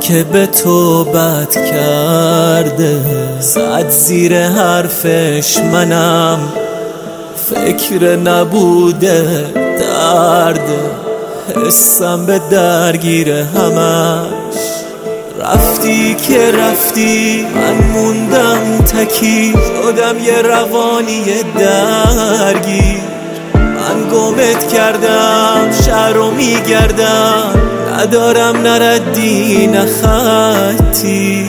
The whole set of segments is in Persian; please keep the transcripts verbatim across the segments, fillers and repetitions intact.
که به تو بد کرده، زد زیر حرفش منم فکر نبوده درده، حسم به درگیر همش. رفتی که رفتی من موندم تکی، شدم یه روانی درگیر. من گمت کردم شهر رو میگردم، ندارم نردی نه خطی.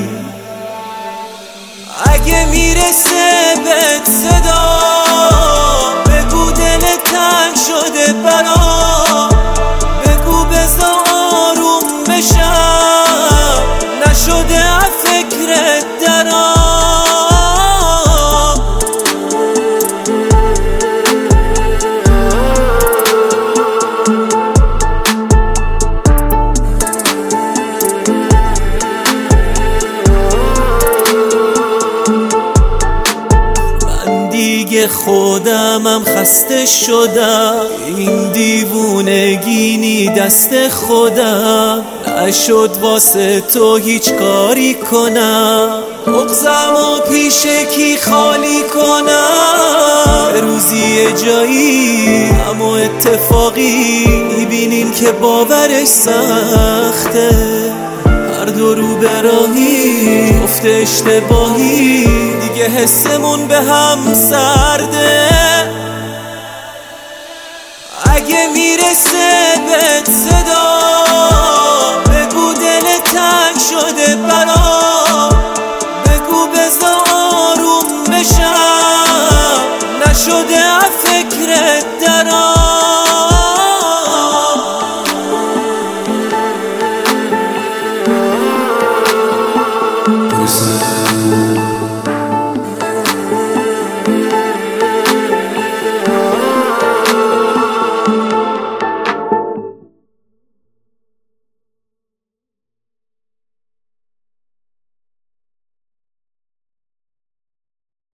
اگه میرسه بهت صدا بگو دل تنگ شده برام، بگو بذار آروم بشم، نشده از فکرت درام. دیگه خودمم خسته شدم، این دیوونگینی دست خودم، نشد واسه تو هیچ کاری کنم، مغزم و پیش کی خالی کنم. به روزی یه جایی اما اتفاقی میبینیم که باورش سخته، هر دو رو به راهی گفته اشتباهی، دیگه حسمون به هم سرده. اگه میرسه بهت صدا بگو دل تنگ شده برام، بگو بذار آروم بشم، نشده از فکرت درام.